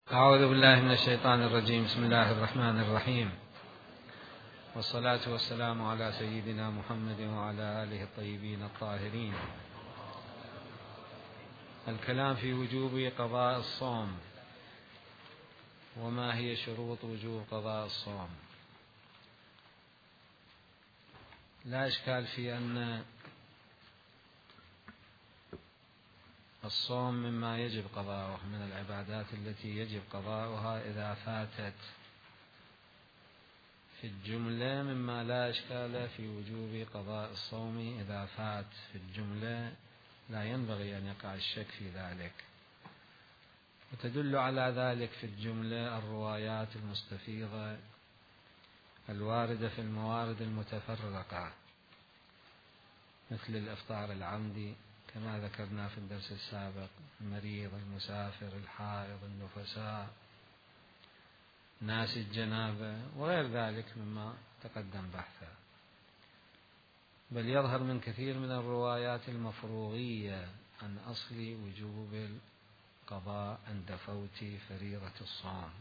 أعوذ بالله من الشيطان الرجيم. بسم الله الرحمن الرحيم، والصلاة والسلام على سيدنا محمد وعلى آله الطيبين الطاهرين. الكلام في وجوب قضاء الصوم، وما هي شروط وجوب قضاء الصوم. لا إشكال في أن الصوم مما يجب قضاؤه من العبادات التي يجب قضاؤها إذا فاتت في الجملة، مما لا إشكال في وجوب قضاء الصوم إذا فات في الجملة، لا ينبغي أن يقع الشك في ذلك. وتدل على ذلك في الجملة الروايات المستفيضة الواردة في الموارد المتفرقة، مثل الإفطار العمدي كما ذكرنا في الدرس السابق، المريض، المسافر، الحائض، النفساء، ناس الجنابة، وغير ذلك مما تقدم بحثه. بل يظهر من كثير من الروايات المفروغية عن أصل وجوب القضاء عند فوت فريضة الصوم،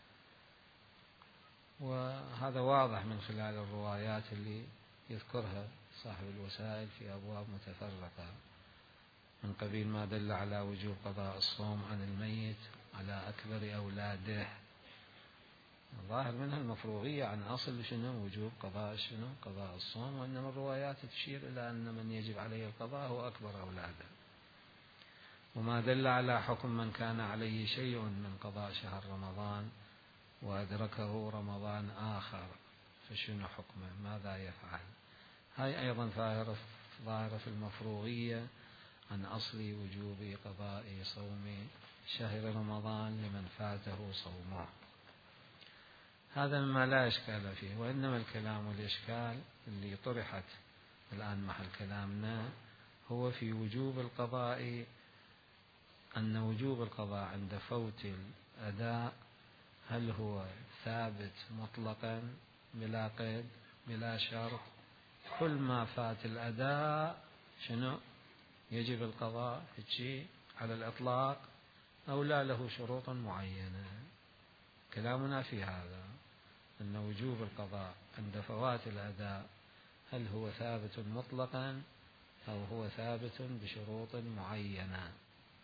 وهذا واضح من خلال الروايات اللي يذكرها صاحب الوسائل في أبواب متفرقة، من قبيل ما دل على وجوب قضاء الصوم عن الميت على أكبر أولاده، ظاهر منها المفروغية عن أصل وجوب قضاء الصوم، وإنما الروايات تشير إلى أن من يجب عليه القضاء هو أكبر أولاده. وما دل على حكم من كان عليه شيء من قضاء شهر رمضان وأدركه رمضان آخر، فشنو حكمه؟ ماذا يفعل؟ هاي أيضا ظاهرة في المفروغية عن أصل وجوب قضاء صوم شهر رمضان لمن فاته صومه. هذا مما لا إشكال فيه، وإنما الكلام والإشكال اللي طرحت الآن محل كلامنا هو في وجوب القضاء، أن وجوب القضاء عند فوت الأداء هل هو ثابت مطلقا بلا قيد بلا شرط؟ كل ما فات الأداء يجب القضاء على الإطلاق، أو لا له شروط معينة؟ كلامنا في هذا أن وجوب القضاء عند فوات الأداء هل هو ثابت مطلقا أو هو ثابت بشروط معينة.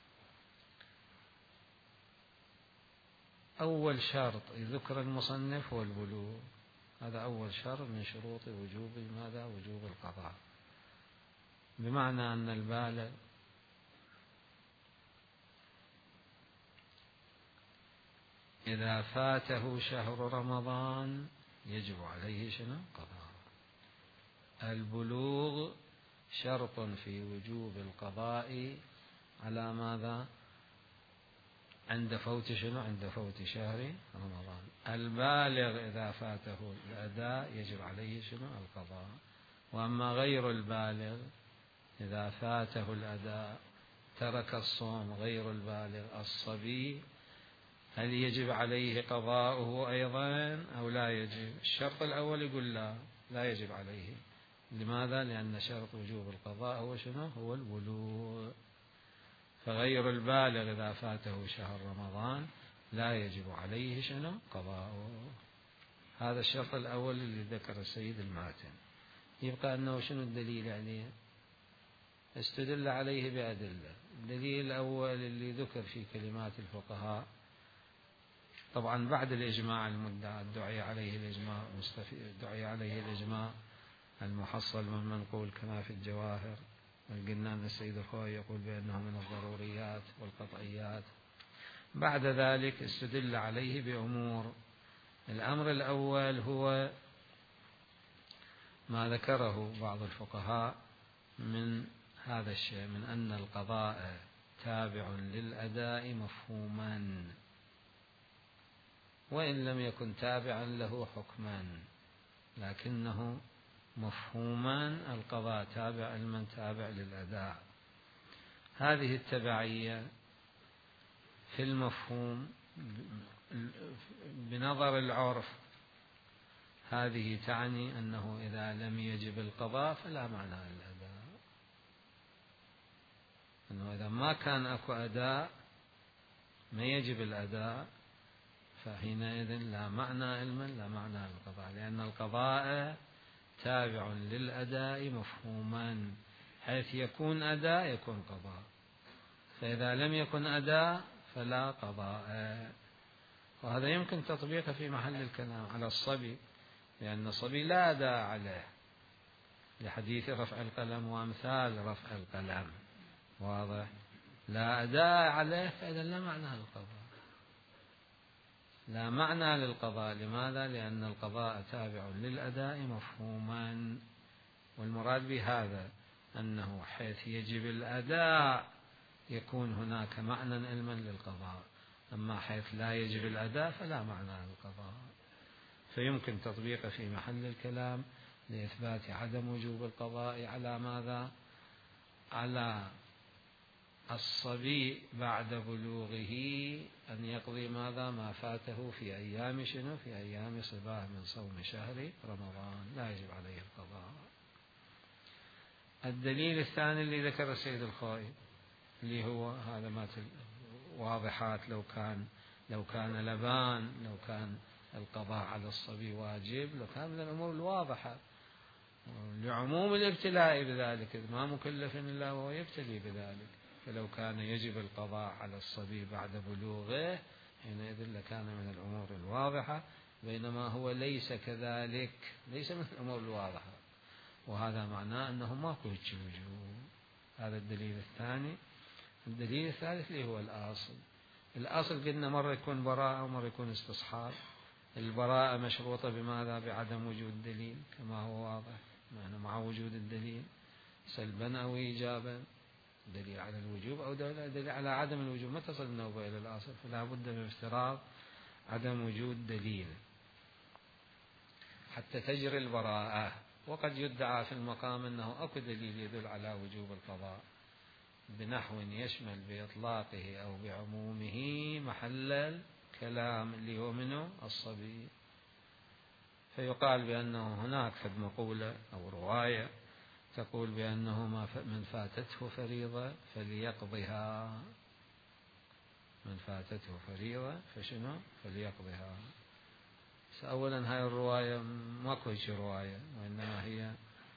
أول شرط يذكر المصنف هو البلوغ، هذا أول شرط من شروط وجوب القضاء، بمعنى أن البالغ إذا فاته شهر رمضان يجب عليه قضاء. البلوغ شرط في وجوب القضاء على ماذا؟ عند فوت عند فوت شهر رمضان. البالغ إذا فاته الأداء يجب عليه القضاء. وأما غير البالغ إذا فاته الأداء ترك الصوم، غير البالغ الصبي، هل يجب عليه قضاؤه أيضا أو لا يجب؟ الشرط الأول يقول لا يجب عليه. لماذا؟ لأن شرط وجوب القضاء هو البلوغ. فغير البالغ إذا فاته شهر رمضان لا يجب عليه قضاؤه. هذا الشرط الأول اللي ذكر السيد الماتن. يبقى أنه الدليل عليه؟ استدل عليه بأدلة. الدليل الأول اللي ذكر في كلمات الفقهاء، طبعا بعد الإجماع المدعى دعي عليه الإجماع المحصل من منقول كما في الجواهر. قلنا أن السيد الخوئي يقول بأنه من الضروريات والقطعيات. بعد ذلك استدل عليه بأمور. الأمر الأول هو ما ذكره بعض الفقهاء من هذا الشيء، من أن القضاء تابع للأداء مفهوما، وإن لم يكن تابعا له حكما، لكنه مفهوما القضاء تابع لمن تابع للأداء. هذه التبعية في المفهوم بنظر العرف هذه تعني أنه إذا لم يجب القضاء فلا معنى للأداء، أنه إذا ما كان أكو أداء ما يجب الأداء، فحينئذ لا معنى علما لا معنى للقضاء، لأن القضاء تابع للأداء مفهوما، حيث يكون أداء يكون قضاء، فإذا لم يكن أداء فلا قضاء. وهذا يمكن تطبيقه في محل الكلام على الصبي، لأن الصبي لا أداء عليه، لحديث رفع القلم وأمثال رفع القلم، واضح؟ لا أداء عليه، فإذا لا معنى للقضاء، لا معنى للقضاء. لماذا؟ لأن القضاء تابع للأداء مفهوما، والمراد بهذا أنه حيث يجب الأداء يكون هناك معنى علما للقضاء، أما حيث لا يجب الأداء فلا معنى للقضاء. فيمكن تطبيقه في محل الكلام لإثبات عدم وجوب القضاء على ماذا؟ على الصبي بعد بلوغه أن يقضي ماذا؟ ما فاته في أيام شنو؟ في أيام صباه من صوم شهر رمضان، لا يجب عليه القضاء. الدليل الثاني اللي ذكر السيد الخوئي اللي هو هذا ما واضحات، لو كان لبان، لو كان القضاء على الصبي واجب لكان من الأمور الواضحة، لعموم الابتلاء بذلك، إذ ما مكلف إلا وهو يبتلي بذلك، فلو كان يجب القضاء على الصبي بعد بلوغه حينئذ لكان من الأمور الواضحة، بينما هو ليس كذلك، ليس من الأمور الواضحة، وهذا معناه أنه ماكو وجوب. هذا الدليل الثاني. الدليل الثالث اللي هو الأصل قلنا مرة يكون براءة ومرة يكون استصحاب. البراءة مشروطة بماذا؟ بعدم وجود دليل كما هو واضح، مع وجود الدليل سلبا أو إيجابا، دليل على الوجوب أو دليل على عدم الوجوب، ما تصل النوبة إلى الأصل، فلا بد من افتراض عدم وجود دليل حتى تجري البراءة. وقد يدعى في المقام أنه أكو دليل يدل على وجوب القضاء بنحو يشمل بإطلاقه أو بعمومه محل الكلام اللي هو منه الصبي، فيقال بأنه هناك فد مقولة أو رواية تقول بأنه من فاتته فريضة فليقضها، من فاتته فريضة فشنو؟ فليقضها. أولا هاي الرواية ماكو هيك رواية، وإنما هي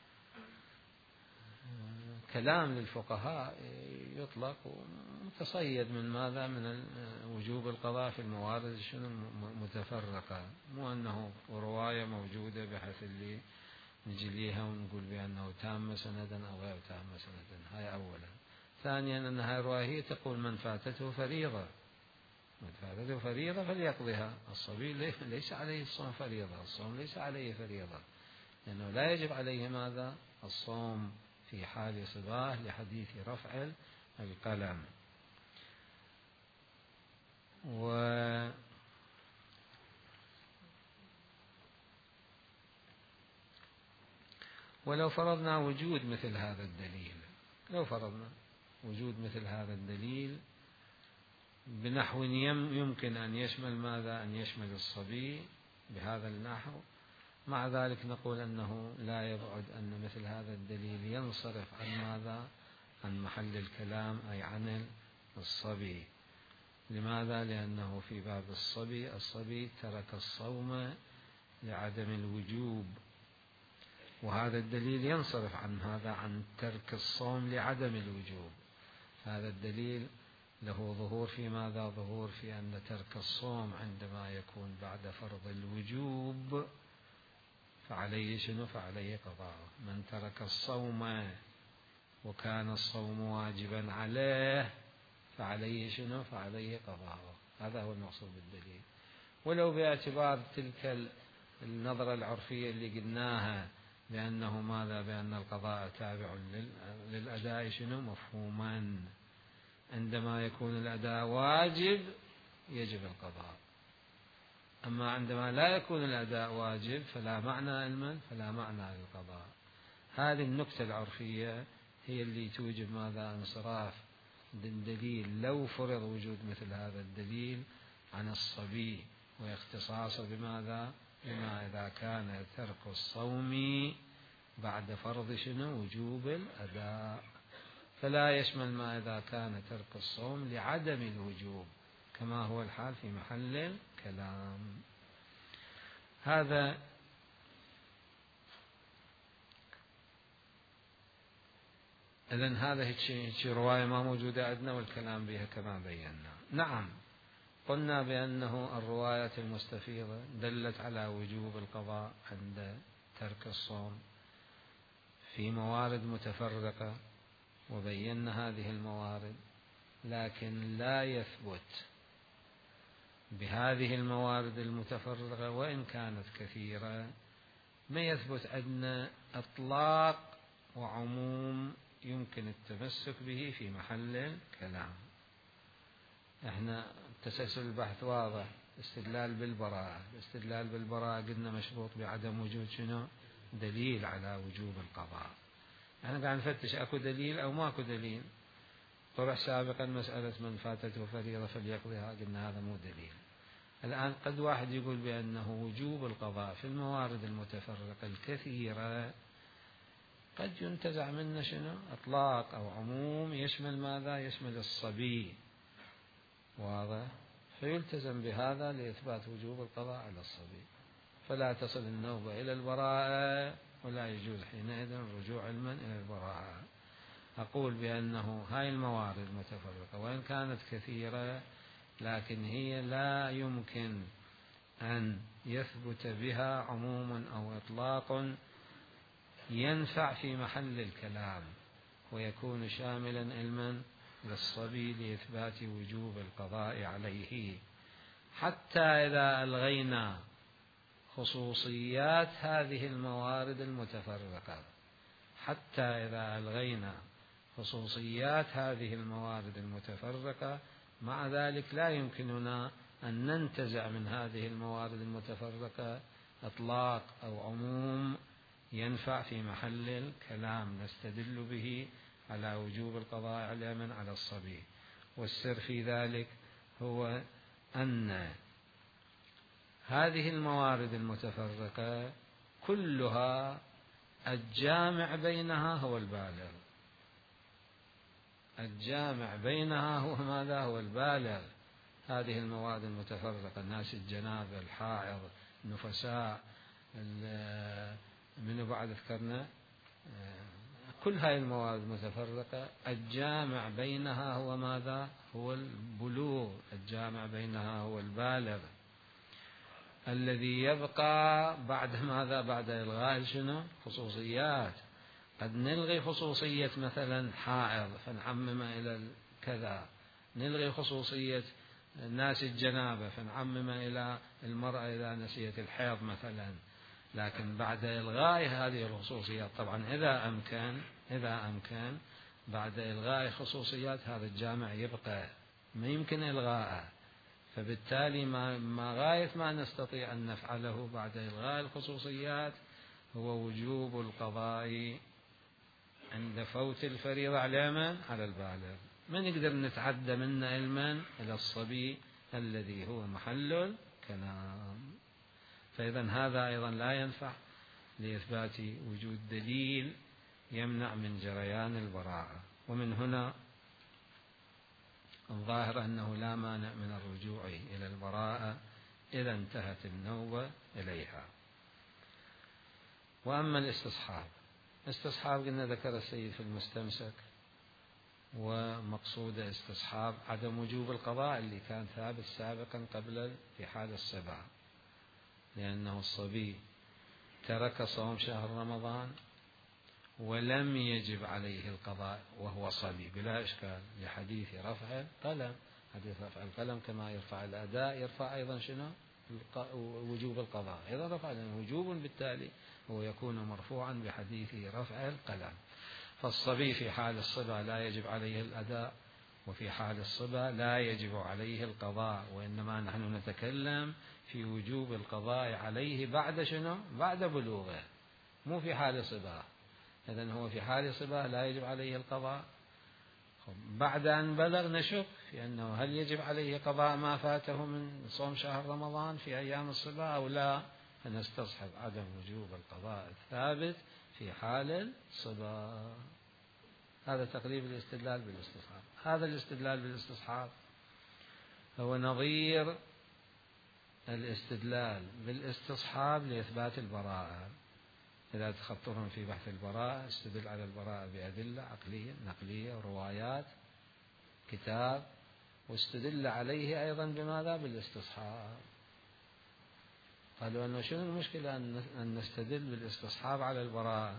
كلام للفقهاء يطلق متصيد من ماذا؟ من وجوب القضاء في الموارد شنو متفرقة، مو أنه رواية موجودة بحيث اللي نجليها ونقول بأنه تام سندا أو غير تام سندا. هاي أولا. ثانيا أن هاي الرواية هي تقول من فاتته فريضة، من فاتته فريضة فليقضيها. الصبي ليس عليه الصوم فريضة، الصوم ليس عليه فريضة، لأنه لا يجب عليه ماذا؟ الصوم في حال صباه لحديث رفع القلم. ولو فرضنا وجود مثل هذا الدليل، لو فرضنا وجود مثل هذا الدليل بنحو يمكن أن يشمل ماذا؟ أن يشمل الصبي بهذا النحو، مع ذلك نقول أنه لا يبعد أن مثل هذا الدليل ينصرف عن ماذا؟ عن محل الكلام، أي عن الصبي. لماذا؟ لأنه في باب الصبي ترك الصوم لعدم الوجوب، وهذا الدليل ينصرف عن هذا، عن ترك الصوم لعدم الوجوب. هذا الدليل له ظهور في ماذا؟ ظهور في أن ترك الصوم عندما يكون بعد فرض الوجوب فعليه شنو؟ فعليه قضاءه. من ترك الصوم وكان الصوم واجبا عليه فعليه شنو؟ فعليه قضاءه. هذا هو المقصود بالدليل. ولو باعتبار تلك النظرة العرفية اللي قلناها بأنه ماذا؟ بأن القضاء تابع للأداء شنو؟ مفهوما، عندما يكون الأداء واجب يجب القضاء، أما عندما لا يكون الأداء واجب فلا معنى علما فلا معنى للقضاء. هذه النكتة العرفية هي اللي توجب ماذا؟ انصراف الدليل لو فرض وجود مثل هذا الدليل عن الصبي، واختصاصه بماذا؟ بما إذا كان ترك الصوم بعد فرض شنو؟ وجوب الأداء، فلا يشمل ما إذا كان ترك الصوم لعدم الوجوب كما هو الحال في محل الكلام. هذا إذن هذا هيك رواية ما موجودة عندنا والكلام بها كما بينا. نعم، قلنا بأنه الرواية المستفيضة دلت على وجوب القضاء عند ترك الصوم في موارد متفرقة، وبينا هذه الموارد، لكن لا يثبت بهذه الموارد المتفرقة وإن كانت كثيرة، ما يثبت عندنا إطلاق وعموم يمكن التمسك به في محل الكلام. احنا تسلسل البحث واضح. استدلال بالبراءة، الاستدلال بالبراءة قلنا مشروط بعدم وجود شنو؟ دليل على وجوب القضاء. احنا قاعد نفتش اكو دليل او ماكو دليل. طرح سابقا مسألة من فاتته فريضة فليقضيها، قلنا هذا مو دليل. الآن قد واحد يقول بأنه وجوب القضاء في الموارد المتفرقة الكثيرة قد ينتزع منه شنو؟ إطلاق أو عموم يشمل ماذا؟ يشمل الصبي. واضح؟ فيلتزم بهذا لإثبات وجوب القضاء على الصبي، فلا تصل النوبة إلى البراءة ولا يجوز حينئذ الرجوع علما إلى البراءة. أقول بأنه هاي الموارد المتفرقة وإن كانت كثيرة، لكن هي لا يمكن أن يثبت بها عموم أو إطلاق ينفع في محل الكلام ويكون شاملا علما للصبي لإثبات وجوب القضاء عليه، حتى إذا ألغينا خصوصيات هذه الموارد المتفرقة، حتى إذا ألغينا خصوصيات هذه الموارد المتفرقة، مع ذلك لا يمكننا أن ننتزع من هذه الموارد المتفرقة إطلاق أو عموم ينفع في محل الكلام نستدل به على وجوب القضاء على على الصبي. والسر في ذلك هو أن هذه الموارد المتفرقة كلها الجامع بينها هو البالغ. الجامع بينها هو ماذا؟ هو البالغ. هذه المواد المتفرقة، الناس الجنابة، الحائض، النفساء، من بعد ذكرنا، كل هذه المواد المتفرقة الجامع بينها هو ماذا؟ هو البلوغ. الجامع بينها هو البالغ. الذي يبقى بعد ماذا؟ بعد إلغاء شنو؟ خصوصيات. قد نلغي خصوصية مثلا حائض فنعمم إلى كذا، نلغي خصوصية الناس الجنابة فنعمم إلى المرأة إذا نسيت الحيض مثلا، لكن بعد إلغاء هذه الخصوصيات، طبعا إذا أمكن بعد إلغاء خصوصيات هذا الجامع يبقى، ما يمكن إلغاءه. فبالتالي ما غاية ما نستطيع أن نفعله بعد إلغاء الخصوصيات هو وجوب القضاء عند فوت الفريضة على البالغ. ما نقدر نتعدى منه علما إلى الصبي الذي هو محل الكلام. فإذا هذا أيضا لا ينفع لإثبات وجود دليل يمنع من جريان البراءة. ومن هنا الظاهر أنه لا مانع من الرجوع إلى البراءة إذا انتهت النوبة إليها. وأما الاستصحاب قلنا ذكر السيد في المستمسك، ومقصود استصحاب عدم وجوب القضاء اللي كان ثابت سابقا قبل في حال الصبا، لأنه الصبي ترك صوم شهر رمضان ولم يجب عليه القضاء وهو صبي بلا إشكال، لحديث رفع القلم. حديث رفع القلم كما يرفع الأداء يرفع أيضا شنو؟ وجوب القضاء أيضا رفع، لأنه وجوب بالتالي هو يكون مرفوعا بحديث رفع القلم. فالصبي في حال الصبا لا يجب عليه الأداء، وفي حال الصبا لا يجب عليه القضاء، وإنما نحن نتكلم في وجوب القضاء عليه بعد شنو؟ بعد بلوغه، مو في حال صبا. إذن هو في حال صبا لا يجب عليه القضاء. بعد أن بلغ نشك في أنه هل يجب عليه قضاء ما فاته من صوم شهر رمضان في أيام الصبا أو لا، فنستصحب عدم وجوب القضاء الثابت في حال الصبا. هذا تقريب الاستدلال بالاستصحاب. هذا الاستدلال بالاستصحاب هو نظير الاستدلال بالاستصحاب لإثبات البراءة. إذا تخطرهم في بحث البراءة استدل على البراءة بأدلة عقلية نقلية وروايات كتاب، واستدل عليه أيضا بماذا؟ بالاستصحاب. قالوا أنه شنو المشكلة أن نستدل بالاستصحاب على البراءة؟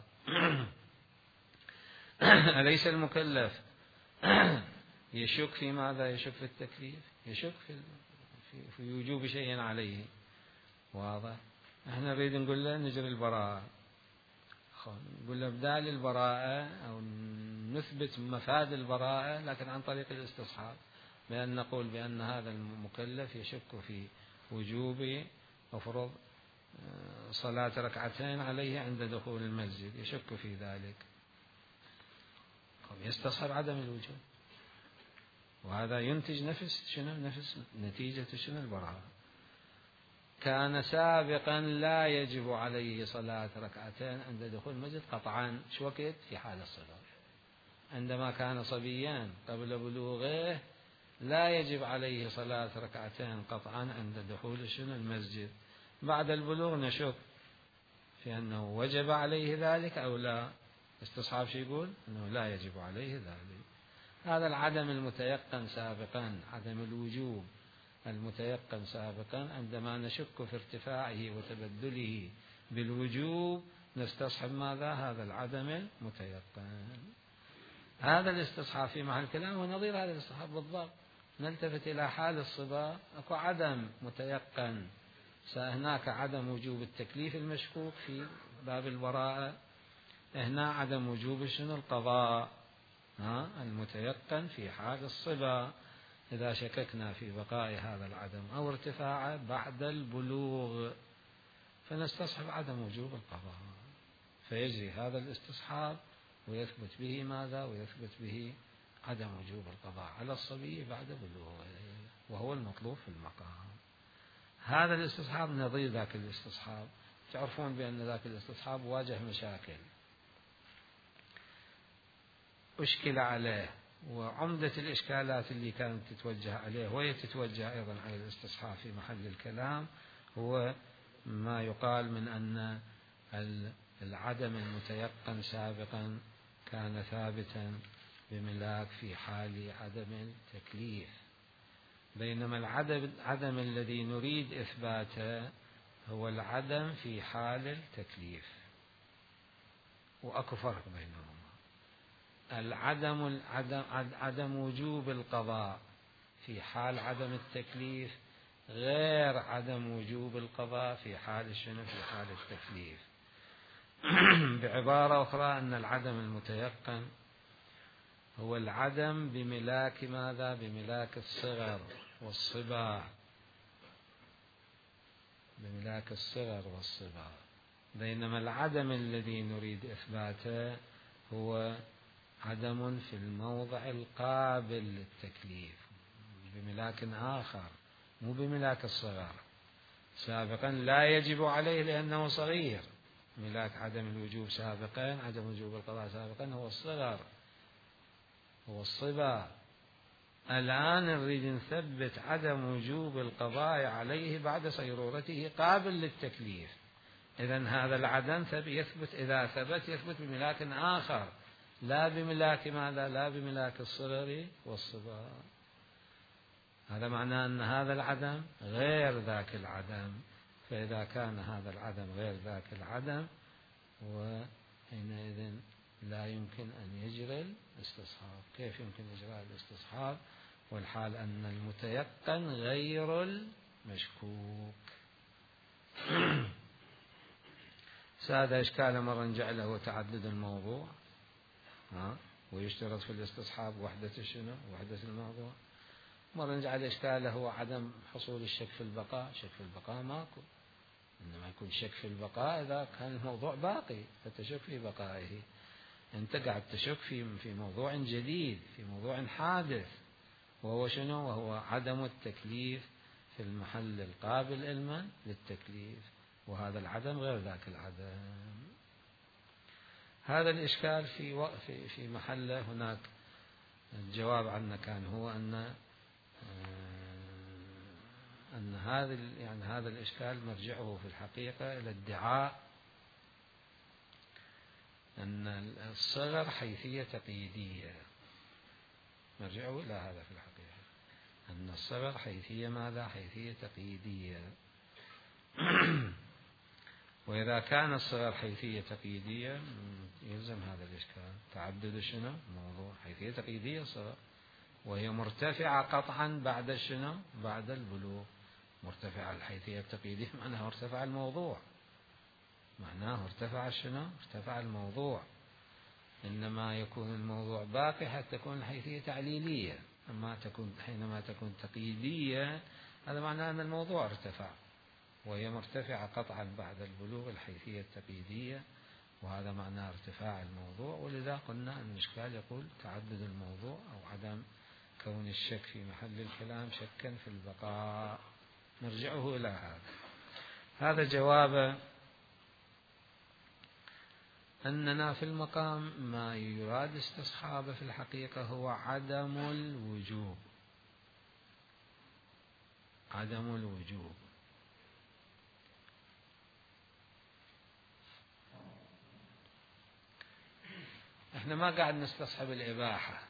أليس المكلف يشك في ماذا؟ يشك في التكليف، يشك في وجوب شيء عليه. واضح؟ احنا نريد نقول له نجري البراءة، نقول له بدال البراءة أو نثبت مفاد البراءة لكن عن طريق الاستصحاب، بأن نقول بأن هذا المكلف يشك في وجوب وفرض صلاة ركعتين عليه عند دخول المسجد، يشك في ذلك، يستصحب عدم الوجوب، وهذا ينتج نفس نتيجة شنو؟ البراءة. كان سابقا لا يجب عليه صلاة ركعتين عند دخول المسجد قطعا، شو وقت؟ في حال الصغر. عندما كان صبيا قبل بلوغه لا يجب عليه صلاة ركعتين قطعا عند دخول شنو؟ المسجد. بعد البلوغ نشك في أنه وجب عليه ذلك أو لا. استصحاب شو يقول؟ أنه لا يجب عليه ذلك. هذا العدم المتيقن سابقا، عدم الوجوب المتيقن سابقا، عندما نشك في ارتفاعه وتبدله بالوجوب نستصحب ماذا؟ هذا العدم المتيقن. هذا الاستصحاب في محل الكلام ونظير هذا الاستصحاب بالضبط. نلتفت إلى حال الصبا، أكو عدم متيقن، هناك عدم وجوب التكليف المشكوك في باب البراءة، هنا عدم وجوب شنو؟ القضاء المتيقن في حال الصبا. إذا شككنا في بقاء هذا العدم أو ارتفاعه بعد البلوغ فنستصحب عدم وجوب القضاء، فيجري هذا الاستصحاب ويثبت به ماذا؟ ويثبت به عدم وجوب القضاء على الصبي بعد بلوغه، وهو المطلوب في المقام. هذا الاستصحاب نظير ذاك الاستصحاب. تعرفون بأن ذاك الاستصحاب واجه مشاكل، أشكل عليه، وعمدة الإشكالات اللي كانت تتوجه عليه وهي تتوجه أيضا على الاستصحاب في محل الكلام هو ما يقال من أن العدم المتيقن سابقا كان ثابتا بملاك في حال عدم التكليف، بينما العدم الذي نريد إثباته هو العدم في حال التكليف، وأكو فرق بينهما. عدم وجوب القضاء في حال عدم التكليف غير عدم وجوب القضاء في حال شنو؟ في حال التكليف. بعبارة أخرى أن العدم المتيقن هو العدم بملاك ماذا؟ بملاك الصغر والصبا، بملاك الصغر والصبا، بينما العدم الذي نريد إثباته هو عدم في الموضع القابل للتكليف بملاك آخر، مو بملاك الصغر. سابقا لا يجب عليه لأنه صغير، ملاك عدم الوجوب سابقا، عدم وجوب القضاء سابقا هو الصغر، هو الصبا. الآن نريد نثبت عدم وجوب القضاء عليه بعد صيرورته قابل للتكليف. إذن هذا العدم يثبت، إذا ثبت يثبت بملاك آخر، لا بملاك ماذا؟ لا بملاك الصغر والصبا. هذا معناه أن هذا العدم غير ذاك العدم، فإذا كان هذا العدم غير ذاك العدم وحينئذ لا يمكن أن يجري الاستصحاب. كيف يمكن إجراء الاستصحاب والحال أن المتيقن غير المشكوك؟ هذا إشكال مرة نجعله هو تعدد الموضوع، ويشترط في الاستصحاب وحدة شنو؟ وحدة الموضوع. مرة نجعل إشكاله هو عدم حصول الشك في البقاء. شك في البقاء ماكو، إنما يكون شك في البقاء إذا كان الموضوع باقي فتشك في بقائه. أنت قاعد تشك في موضوع جديد، في موضوع حادث، وهو شنو؟ وهو عدم التكليف في المحل القابل علما للتكليف، وهذا العدم غير ذاك العدم. هذا الإشكال في محله. هناك الجواب عنه كان هو أن أن هذا الإشكال مرجعه في الحقيقة إلى ادعاء أن الصغر حيثية تقييدية. مرجعه إلى هذا في الحقيقة، أن الصغر حيثية ماذا؟ حيثية تقييدية. وإذا كان الصغر حيثية تقييدية يلزم هذا الإشكال. تعدد شنو؟ موضوع. حيثية تقييدية الصغر، وهي مرتفعة قطعا بعد شنو؟ بعد البلوغ. مرتفع الحيثية التقييدية معناها ارتفع الموضوع، معناه ارتفع شنو؟ ارتفع الموضوع. إنما يكون الموضوع باقي حتى تكون الحيثية تعليلية. أما حينما تكون تقييدية هذا معناه أن الموضوع ارتفع، وهي مرتفعة قطعا بعد البلوغ الحيثية التقييدية، وهذا معناه ارتفاع الموضوع. ولذا قلنا أن الإشكال يقول تعدد الموضوع أو عدم كون الشك في محل الكلام شكا في البقاء. نرجعه إلى هذا جواب أننا في المقام ما يراد استصحابه في الحقيقة هو عدم الوجوب. عدم الوجوب. احنا ما قاعد نستصحب الإباحة،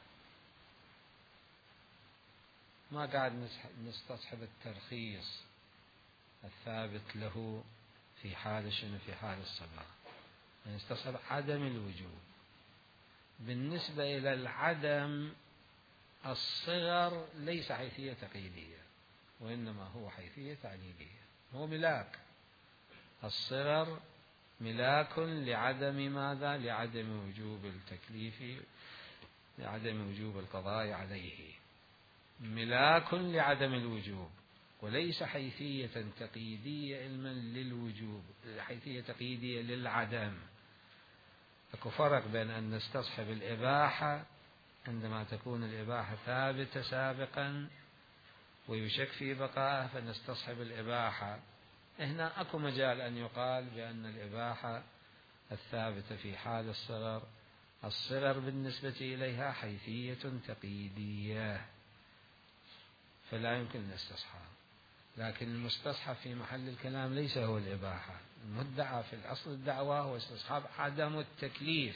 ما قاعد نستصحب الترخيص الثابت له في حال شنو؟ في حال الصغر. نستصحب عدم الوجوب. بالنسبة إلى العدم، الصغر ليس حيثية تقييدية، وإنما هو حيثية تعليلية. هو ملاك. الصغر ملاك لعدم ماذا؟ لعدم وجوب التكليف، لعدم وجوب القضاء عليه. ملاك لعدم الوجوب، وليس حيثية تقييدية علما للوجوب، حيثية تقييدية للعدم. اكو فرق بين أن نستصحب الإباحة عندما تكون الإباحة ثابتة سابقا ويشك في بقائها فنستصحب الإباحة. هنا اكو مجال أن يقال بأن الإباحة الثابتة في حال الصغر بالنسبة إليها حيثية تقييدية فلا يمكن الاستصحاب. لكن المستصحب في محل الكلام ليس هو الإباحة. المدعى في الأصل الدعوة هو استصحاب عدم التكليف.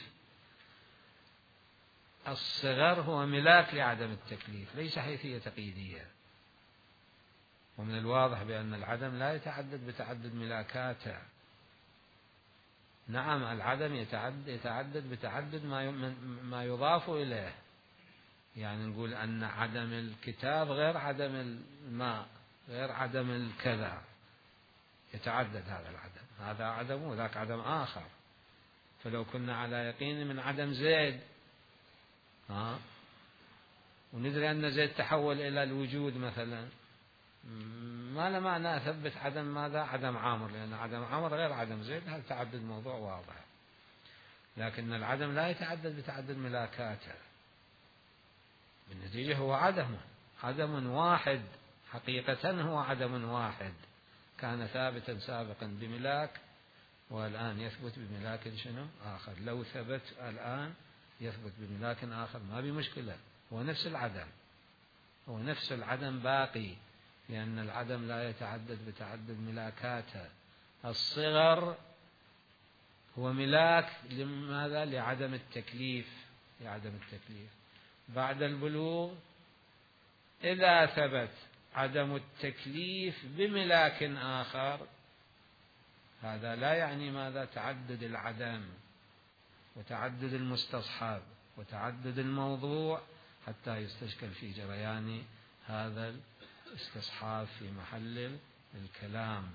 الصغر هو ملاك لعدم التكليف، ليس حيثية تقييدية. ومن الواضح بأن العدم لا يتعدد بتعدد ملاكاته. نعم العدم يتعدد بتعدد ما يضاف إليه. يعني نقول أن عدم الكتاب غير عدم الماء، غير عدم الكذا، يتعدد هذا العدم. هذا عدم وذاك عدم آخر. فلو كنا على يقين من عدم زيد وندري أن زيد تحول إلى الوجود مثلا، ما له معنى أثبت عدم ماذا؟ عدم عامر، لأن عدم عامر غير عدم زيد. هذا تعدد الموضوع واضح. لكن العدم لا يتعدد بتعدد ملاكاته. بالنتيجة هو عدم واحد حقيقة. هو عدم واحد كان ثابتا سابقا بملاك، والآن يثبت بملاك شنو؟ آخر. لو ثبت الآن يثبت بملاك آخر ما بمشكلة. هو نفس العدم، هو نفس العدم باقي، لأن العدم لا يتعدد بتعدد ملاكاته. الصغر هو ملاك لماذا؟ لعدم التكليف. لعدم التكليف بعد البلوغ إذا ثبت عدم التكليف بملاك آخر، هذا لا يعني ماذا؟ تعدد العدم وتعدد المستصحب وتعدد الموضوع حتى يستشكل في جريان هذا الاستصحاب في محل الكلام.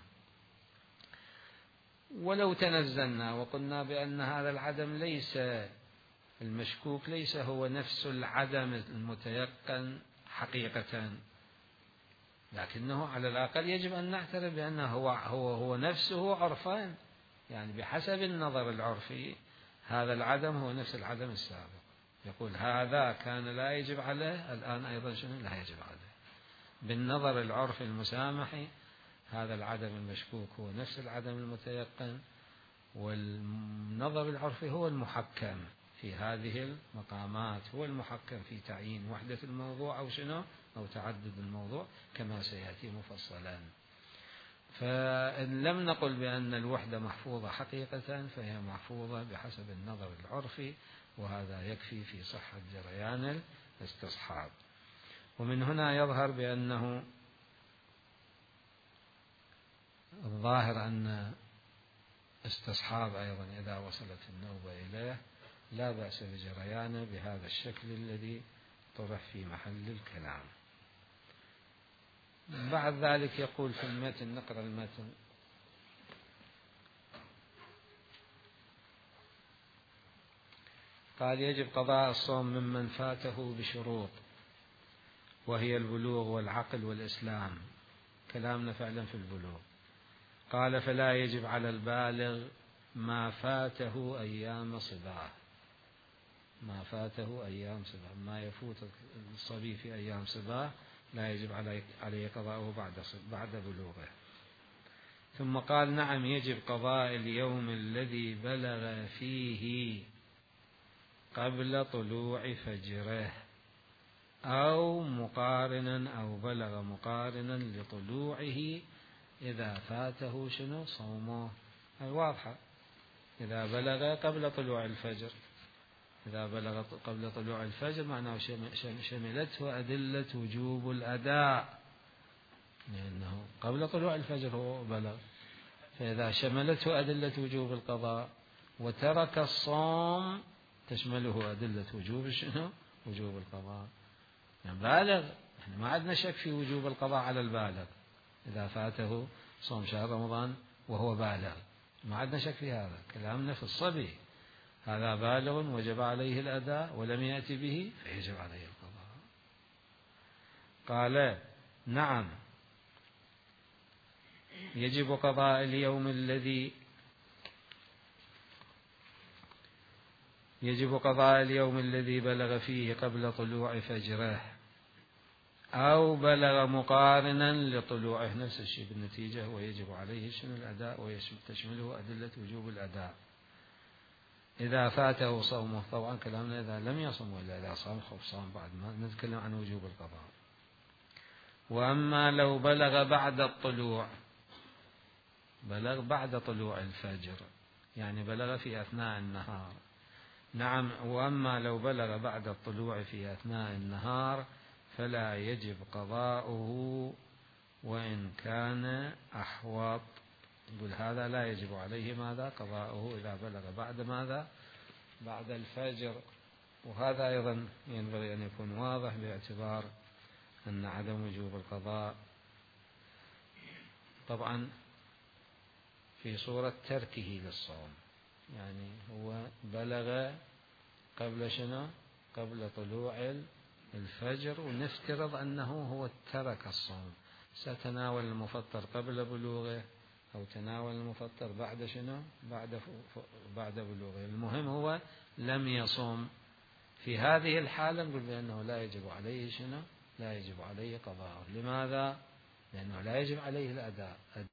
ولو تنزلنا وقلنا بأن هذا العدم ليس المشكوك، ليس هو نفس العدم المتيقن حقيقة، لكنه على الأقل يجب أن نعترف بأنه هو نفسه عرفان. يعني بحسب النظر العرفي هذا العدم هو نفس العدم السابق. يقول هذا كان لا يجب عليه، الآن أيضا شنو؟ لا يجب عليه. بالنظر العرفي المسامحي هذا العدم المشكوك هو نفس العدم المتيقن، والنظر العرفي هو المحكم في هذه المقامات، هو المحكم في تعيين وحدة الموضوع أو شنو؟ أو تعدد الموضوع كما سيأتي مفصلا. فإن لم نقل بأن الوحدة محفوظة حقيقة فهي محفوظة بحسب النظر العرفي، وهذا يكفي في صحة جريان الاستصحاب. ومن هنا يظهر بأنه الظاهر أن استصحاب أيضا إذا وصلت النوبة إليه لا بأس بجريانه بهذا الشكل الذي طرح في محل الكلام. بعد ذلك يقول في المتن، نقرأ المتن: قال: يجب قضاء الصوم ممن فاته بشروط، وهي البلوغ والعقل والإسلام. كلامنا فعلا في البلوغ. قال: فلا يجب على البالغ ما فاته أيام صباه. ما فاته أيام صباه، ما يفوت الصبي في أيام صباه لا يجب عليه قضاؤه بعد بلوغه. ثم قال: نعم يجب قضاء اليوم الذي بلغ فيه قبل طلوع فجره، أو مقارنا أو بلغ مقارنا لطلوعه إذا فاته شنو صومه. واضحة، إذا بلغ قبل طلوع الفجر، إذا بلغ قبل طلوع الفجر معناه شملته أدلة وجوب الأداء، لأنه قبل طلوع الفجر هو بلغ، فإذا شملته أدلة وجوب القضاء وترك الصوم تشمله أدلة وجوب شنو؟ وجوب القضاء. يعني بالغ، يعني ما عندنا شك في وجوب القضاء على البالغ إذا فاته صوم شهر رمضان وهو بالغ، ما عندنا شك في هذا. كلامنا في الصبي، هذا بالغ وجب عليه الأداء ولم يأتي به فيجب عليه القضاء. قال: نعم يجب قضاء اليوم الذي بلغ فيه قبل طلوع فجره، أو بلغ مقارنا لطلوعه، نفس الشيء بالنتيجة، ويجب عليه شنو الأداء، وتشمله أدلة وجوب الأداء. إذا فاته صومه، طبعا كلامنا إذا لم يصم، ولا إذا صام خف صام بعد ما نتكلم عن وجوب القضاء. وأما لو بلغ بعد الطلوع، بلغ بعد طلوع الفجر، يعني بلغ في أثناء النهار. نعم، وأما لو بلغ بعد الطلوع في أثناء النهار فلا يجب قضاؤه وإن كان أحوط. يقول هذا لا يجب عليه ماذا؟ قضاؤه إذا بلغ بعد ماذا؟ بعد الفجر. وهذا أيضا ينبغي أن يكون واضح، باعتبار أن عدم وجوب القضاء طبعا في صورة تركه للصوم، يعني هو بلغ قبل شنو؟ قبل طلوع الفجر، ونفترض أنه هو ترك الصوم، ستناول المفطر قبل بلوغه أو تناول المفطر بعد شنو؟ بعد بلوغه. المهم هو لم يصوم. في هذه الحالة نقول بأنه لا يجب عليه شنو؟ لا يجب عليه قضاء. لماذا؟ لأنه لا يجب عليه الأداء.